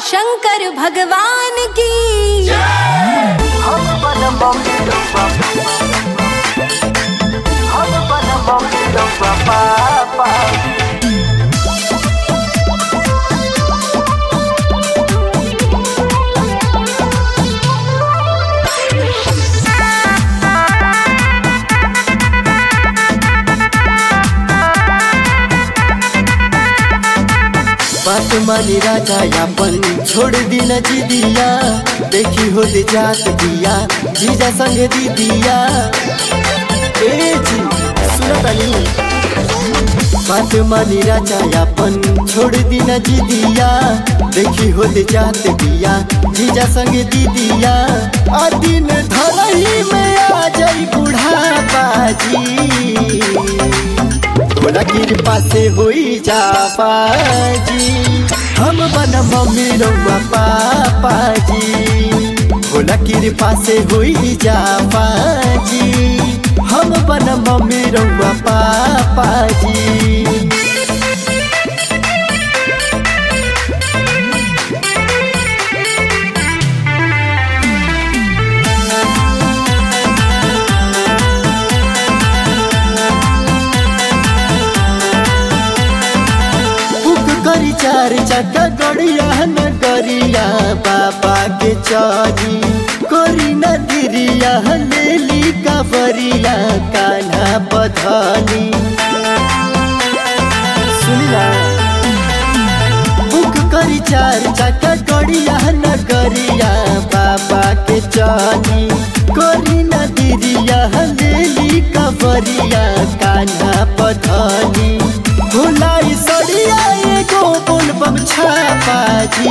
शंकर भगवान की। बात मानी राजा यापन छोड़ दी न जिदिया, देखी हो दे जात दिया जीजा संग दीदिया। ए जी सुनतानी बात मानी राजा यापन छोड़ दी न जिदिया, देखी हो दे जात दिया जीजा संग दीदिया। आ दिन धरही में आ जाई बुढ़ापाजी, भोला कृपा से होई जा पाजी। हम बन मम्मी रउआ पापा जी, भोला कृपा से होई जा पाजी। हम बन मम्मी रउआ पापा जी। करी चार चक्का गड़िया न गरिया, बाबा के चौरी कोरी न दिरिया, लेली कवरिया कान्हा बधानी। सुनला बुक करी चार चक्का गड़िया न गरिया, बाबा के चौरी कोरी न दिरिया, लेली कवरिया कान्हा बधानी। भुलाई सड़िया एगो बोलबम छापाजी,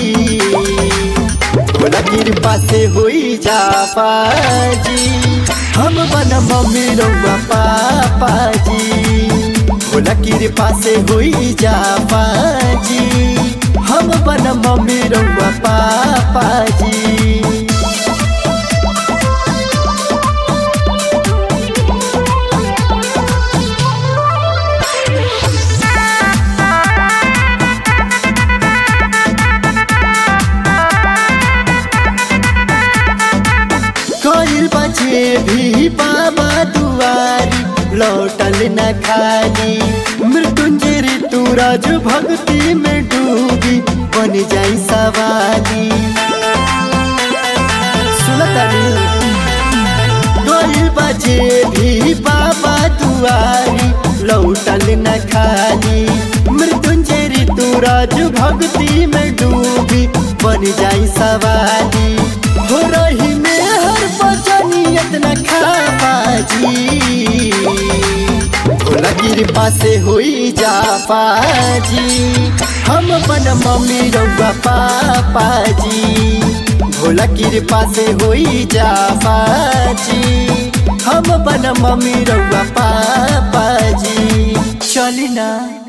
भोला कृपा से होई जा पाजी। हम बन मम्मी रउआ पापा जी, भोला कृपा से होई जा पाजी। हम बन मम्मी रउआ पापा जी। कइल बजे भी बाबा दुआरी, लौटल न खाली मृत्युंजय ऋतुराज भक्ति में डूबी, बन जाई सवाली। सुनतानी कइल बजे भी बाबा दुआरी, लौटल न खाली मृत्युंजय ऋतुराज भक्ति में डूबी, बन जाई सवाली। हो रही में हर बचनियत न खापाजी, भोला कृपा से होई जा पाजी। हम बन मम्मी रउआ पापा जी, भोला कृपा से होई जा पाजी। हम बन मम्मी रउआ पापा जी। चली ना।